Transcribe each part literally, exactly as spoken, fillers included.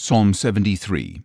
Psalm seventy-three,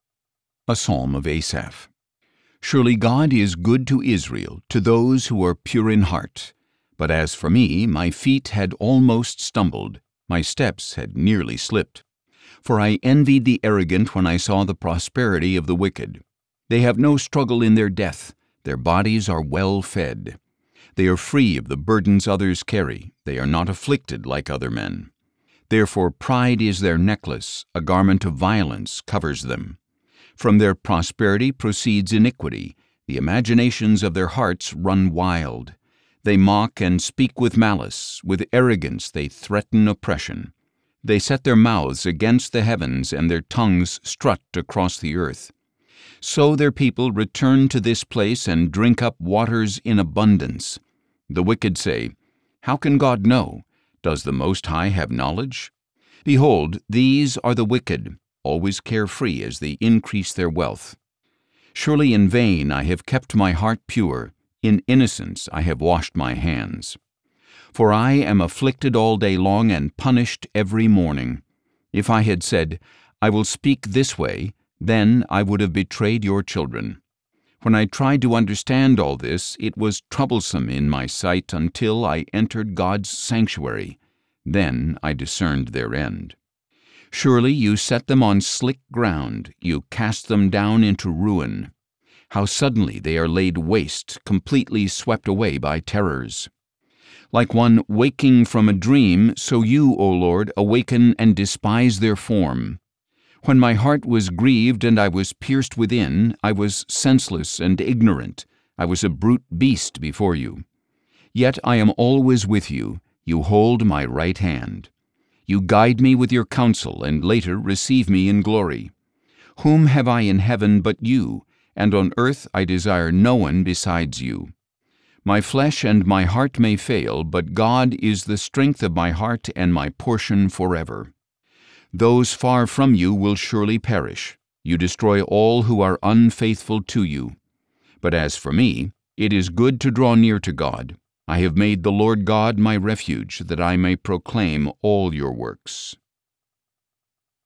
a psalm of Asaph. Surely God is good to Israel, to those who are pure in heart. But as for me, my feet had almost stumbled, my steps had nearly slipped. For I envied the arrogant when I saw the prosperity of the wicked. They have no struggle in their death, their bodies are well fed. They are free of the burdens others carry, they are not afflicted like other men. Therefore pride is their necklace, a garment of violence covers them. From their prosperity proceeds iniquity, the imaginations of their hearts run wild. They mock and speak with malice, with arrogance they threaten oppression. They set their mouths against the heavens, and their tongues strut across the earth. So their people return to this place and drink up waters in abundance. The wicked say, "How can God know? Does the Most High have knowledge?" Behold, these are the wicked, always carefree as they increase their wealth. Surely in vain I have kept my heart pure, in innocence I have washed my hands. For I am afflicted all day long and punished every morning. If I had said, "I will speak this way," then I would have betrayed your children. When I tried to understand all this, it was troublesome in my sight until I entered God's sanctuary. Then I discerned their end. Surely you set them on slick ground, you cast them down into ruin. How suddenly they are laid waste, completely swept away by terrors. Like one waking from a dream, so you, O Lord, awaken and despise their form. When my heart was grieved and I was pierced within, I was senseless and ignorant. I was a brute beast before you. Yet I am always with you. You hold my right hand. You guide me with your counsel, and later receive me in glory. Whom have I in heaven but you? And on earth I desire no one besides you. My flesh and my heart may fail, but God is the strength of my heart and my portion forever. Those far from you will surely perish. You destroy all who are unfaithful to you. But as for me, it is good to draw near to God. I have made the Lord God my refuge, that I may proclaim all your works.